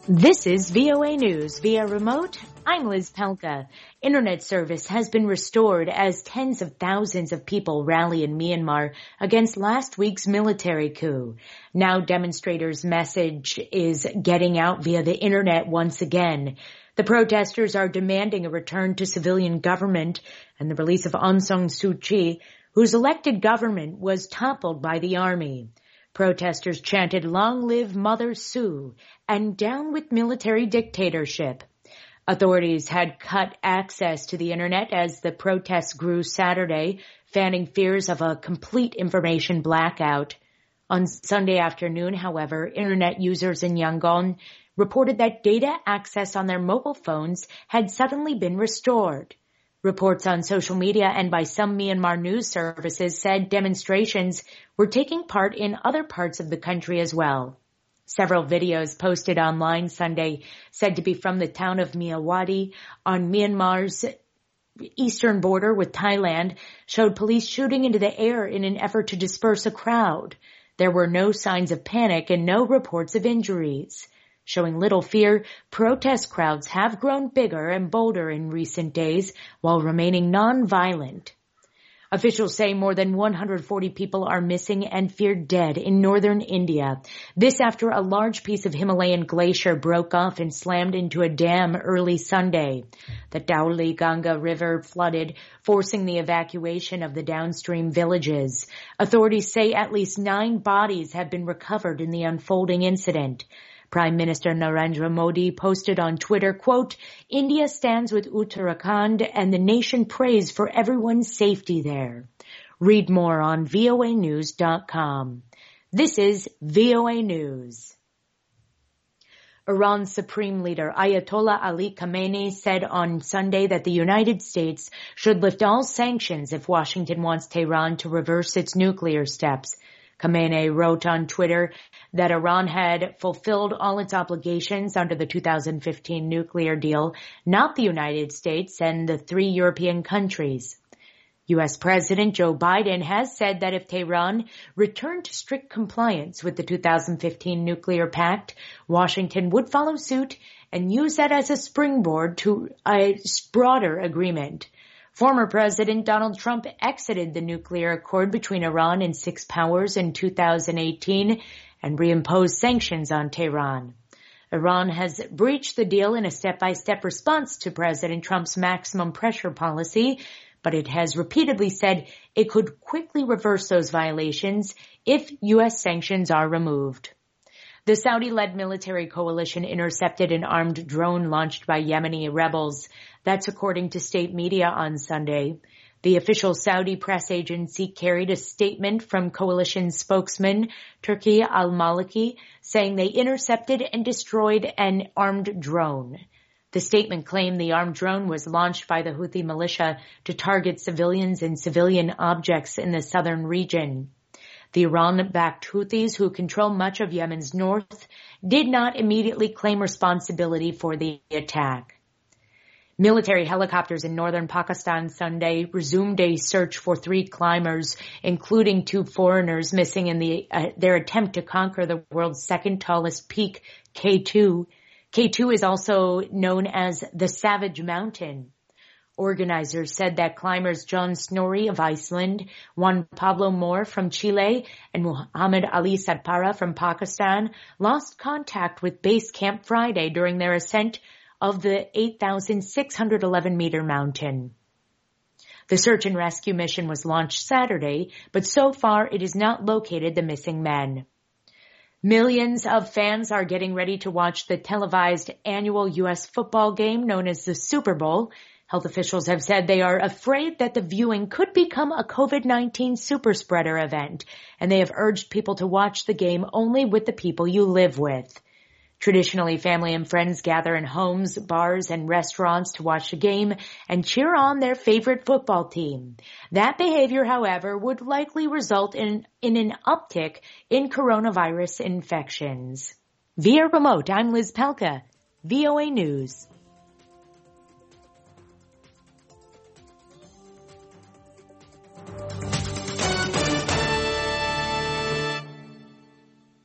This is VOA News via remote. I'm Liz Pelka. Internet service has been restored as tens of thousands of people rally in Myanmar against last week's military coup. Now demonstrators' message is getting out via the internet once again. The protesters are demanding a return to civilian government and the release of Aung San Suu Kyi, whose elected government was toppled by the army. Protesters chanted, "Long live Mother Sue," and "Down with military dictatorship." Authorities had cut access to the internet as the protests grew Saturday, fanning fears of a complete information blackout. On Sunday afternoon, however, internet users in Yangon reported that data access on their mobile phones had suddenly been restored. Reports on social media and by some Myanmar news services said demonstrations were taking part in other parts of the country as well. Several videos posted online Sunday, said to be from the town of Myawaddy on Myanmar's eastern border with Thailand, showed police shooting into the air in an effort to disperse a crowd. There were no signs of panic and no reports of injuries. Showing little fear, protest crowds have grown bigger and bolder in recent days while remaining non-violent. Officials say more than 140 people are missing and feared dead in northern India. This after a large piece of Himalayan glacier broke off and slammed into a dam early Sunday. The Dhauli Ganga River flooded, forcing the evacuation of the downstream villages. Authorities say at least 9 bodies have been recovered in the unfolding incident. Prime Minister Narendra Modi posted on Twitter, quote, "India stands with Uttarakhand and the nation prays for everyone's safety there." Read more on voanews.com. This is VOA News. Iran's Supreme Leader Ayatollah Ali Khamenei said on Sunday that the United States should lift all sanctions if Washington wants Tehran to reverse its nuclear steps. Khamenei wrote on Twitter that Iran had fulfilled all its obligations under the 2015 nuclear deal, not the United States and the 3 European countries. U.S. President Joe Biden has said that if Tehran returned to strict compliance with the 2015 nuclear pact, Washington would follow suit and use that as a springboard to a broader agreement. Former President Donald Trump exited the nuclear accord between Iran and 6 powers in 2018 and reimposed sanctions on Tehran. Iran has breached the deal in a step-by-step response to President Trump's maximum pressure policy, but it has repeatedly said it could quickly reverse those violations if U.S. sanctions are removed. The Saudi-led military coalition intercepted an armed drone launched by Yemeni rebels. That's according to state media on Sunday. The official Saudi press agency carried a statement from coalition spokesman Turki al-Maliki saying they intercepted and destroyed an armed drone. The statement claimed the armed drone was launched by the Houthi militia to target civilians and civilian objects in the southern region. The Iran-backed Houthis, who control much of Yemen's north, did not immediately claim responsibility for the attack. Military helicopters in northern Pakistan Sunday resumed a search for 3 climbers, including 2 foreigners missing in their attempt to conquer the world's second tallest peak, K2. K2 is also known as the Savage Mountain. Organizers said that climbers John Snorri of Iceland, Juan Pablo Moore from Chile, and Muhammad Ali Sadpara from Pakistan lost contact with Base Camp Friday during their ascent of the 8,611-meter mountain. The search and rescue mission was launched Saturday, but so far it has not located the missing men. Millions of fans are getting ready to watch the televised annual U.S. football game known as the Super Bowl. Health officials have said they are afraid that the viewing could become a COVID-19 superspreader event, and they have urged people to watch the game only with the people you live with. Traditionally, family and friends gather in homes, bars, and restaurants to watch the game and cheer on their favorite football team. That behavior, however, would likely result in an uptick in coronavirus infections. Via remote, I'm Liz Pelka, VOA News.